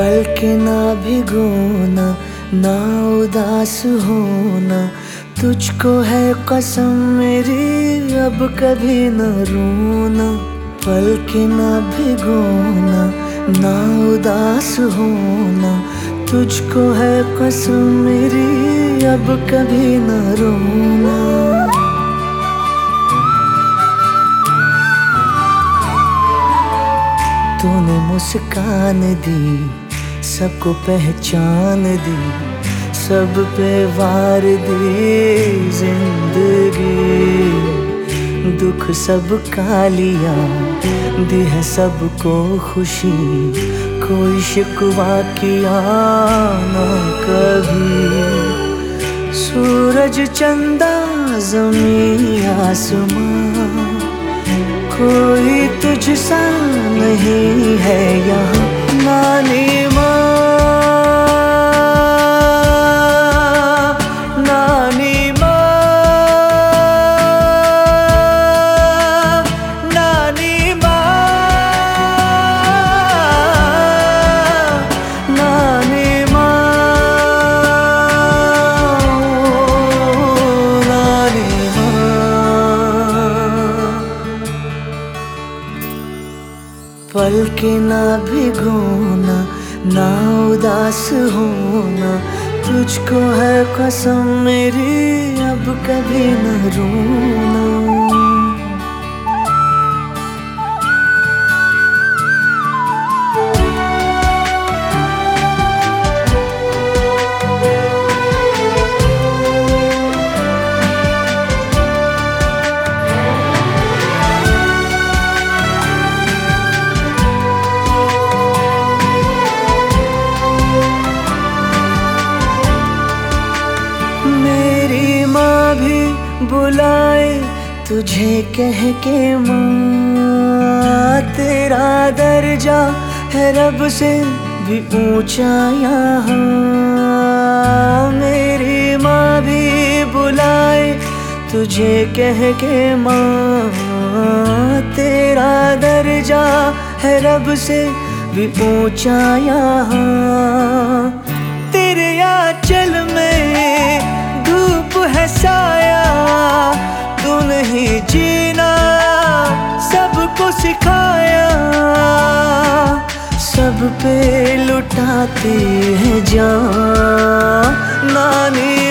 पल के ना भिगोना, ना उदास होना, तुझको है कसम मेरी अब कभी न रोना। पल के ना भिगोना, ना उदास होना, तुझको है कसम मेरी अब कभी न रोना। तूने मुस्कान दी, सबको पहचान दी, सब पे वार दी जिंदगी। दुख सबका लिया, दी है सबको खुशी, कोई शिकवा किया ना कभी। सूरज चंदा ज़मीं आसमां, कोई तुझसा नहीं है यहाँ। नानी माँ, नानी माँ, नानी माँ, नानी माँ, नानी माँ। पल के ना भिगोना, ना उदास होना, तुझको है कसम मेरी अब कभी न रोना। मेरी माँ भी बुलाए तुझे कह के माँ, तेरा दर्जा है रब से भी ऊंचा यहाँ। मेरी माँ भी बुलाए तुझे कह के माँ, तेरा दर्जा है रब से भी ऊंचा यहाँ। तेरे आंचल में धूप है साया, तू नहीं जीना सबको सिखाया। सब पे लुटाती है जान नानी